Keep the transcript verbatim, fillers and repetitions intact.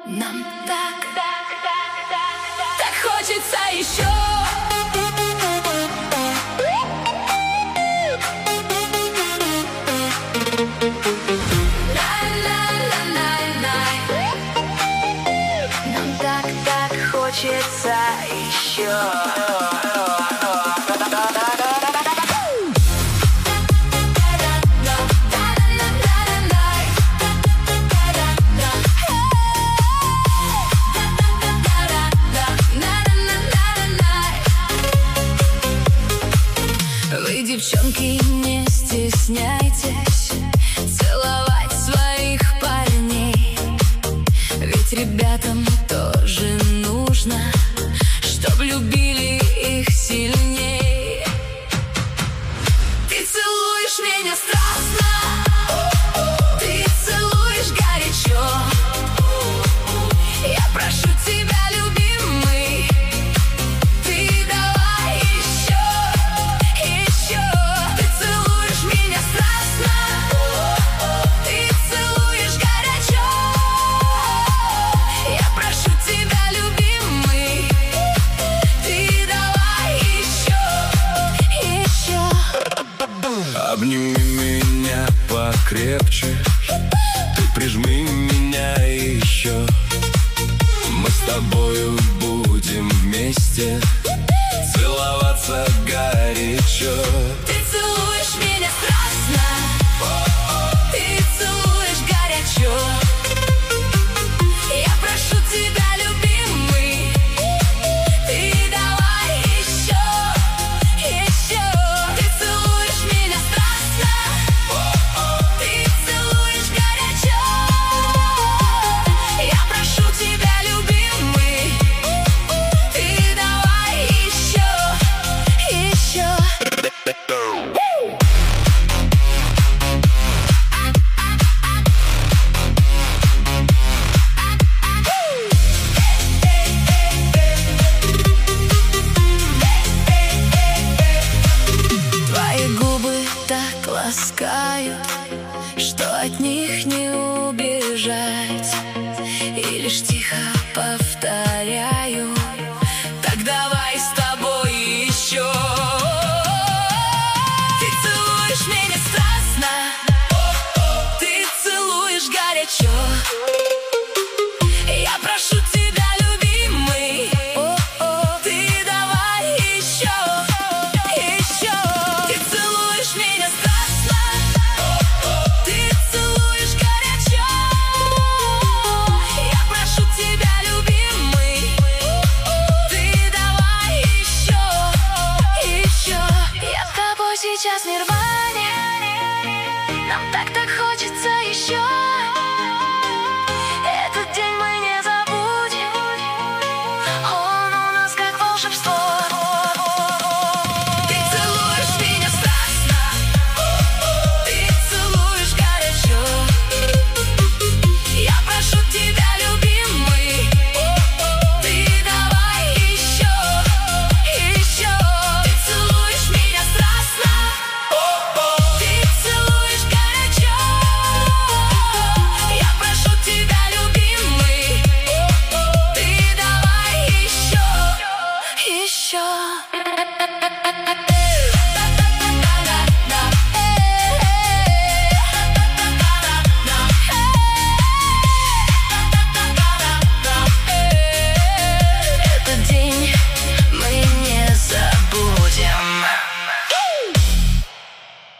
Нам так, так, так, так, так хочется еще. Нам так, так хочется еще. Вы, девчонки, не стесняйтесь целовать своих парней, ведь ребятам тоже нужно, чтоб любили их сильней. Ты целуешь меня страстно, ты целуешь горячо. Я прошу тебя, любимый, ты давай еще, еще. Ты целуешь меня страстно, ты целуешь горячо. Я прошу тебя, любимый, ты давай еще, еще. Обними меня покрепче, ты прижми меня еще. Мы с тобою будем вместе целоваться горячо. Ты целуешь меня страстно, ты целуешь горячо. Я прошу тебя, любимый, ты давай еще, еще. Ты целуешь меня страстно, ты целуешь горячо. Я прошу тебя, любимый, ты давай еще, еще. Твои губы так ласкают, что от них не убежать, и лишь тихо повторять